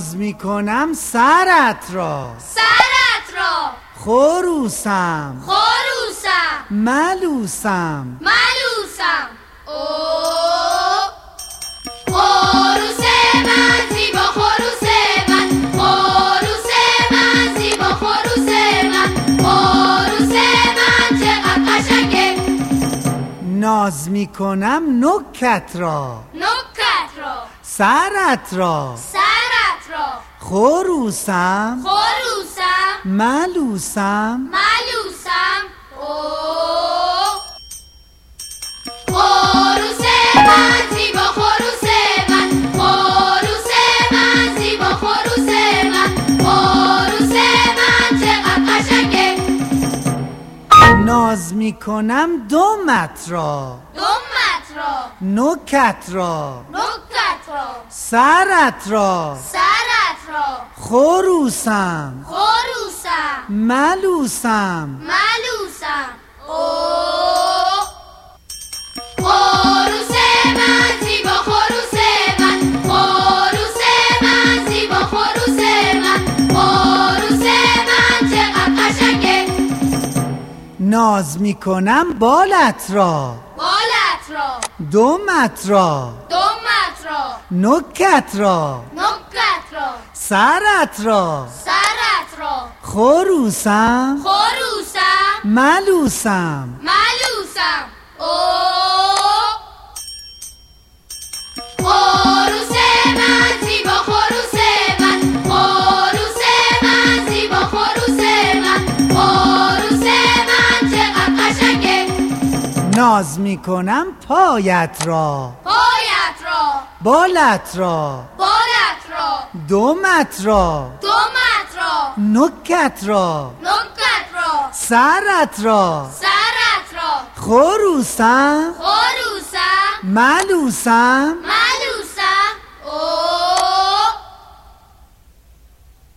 ناز میکنم سرت را، سرت را. خروسم، خروسم، ملوسم، ملوسم. خروس من زیبا، خروس من، خروس من زیبا، خروس من، خروس من چقدر قشنگه. ناز میکنم نکت را، نکت را، سرت را، سرت را. خروسم، خروسم، ملوسم، ملوسم. خروس من زیبا، خروس من، خروس من زیبا، خروس من، خروس من چقدر قشنگه. ناز میکنم دمت را، دمت را، نکت را، نکت را، سرت را، سرت را. خروسم، خروسم، ملوسم. ملوسم. خروس من زیبا، خروس من، خروس من زیبا، خروس من، خروس من چقدر قشنگه. ناز میکنم بالت را، بالت را، دمت را، دمت را، نکت را، نکت را، سرت را، سرت را. خروسم، خروسم، ملوسم. ملوسم. خروس من زیبا، خروس من، خروس من زیبا، خروس من، خروس من چقدر قشنگه. ناز میکنم پایت را، پایت را، بالت را، بالت را، دمت را، دمت را، نکت را، نکت را، سرت را، سرت را. خروسم، خروسم، ملوسم.